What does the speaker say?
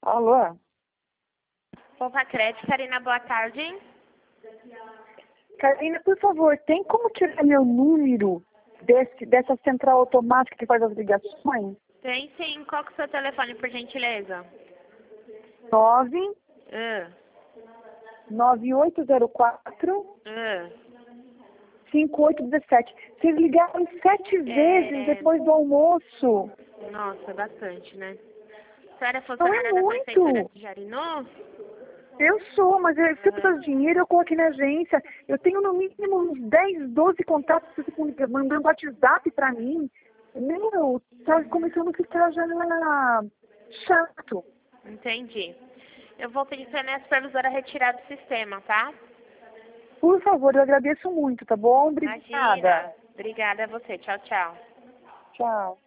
Alô? Poupa Crédito, Karina, boa tarde. Karina, por favor, tem como tirar meu número dessa central automática que faz as ligações? Tem sim. Qual que é o seu telefone, por gentileza? 9 Ah, 9804 ah. 5817. Vocês ligaram 7 vezes depois do almoço. Nossa, bastante, né? A senhora é Não é funcionária da Prefeitura muito. de Jarinu? Eu sou, mas se eu precisar de dinheiro, eu coloquei na agência. Eu tenho no mínimo uns 10, 12 contatos que ficam mandando WhatsApp pra mim. Meu, tá começando a ficar já chato. Entendi. Eu vou pedir para a minha supervisora retirar do sistema, tá? Por favor, eu agradeço muito, tá bom? Obrigada. Imagina. Obrigada a você. Tchau, tchau. Tchau.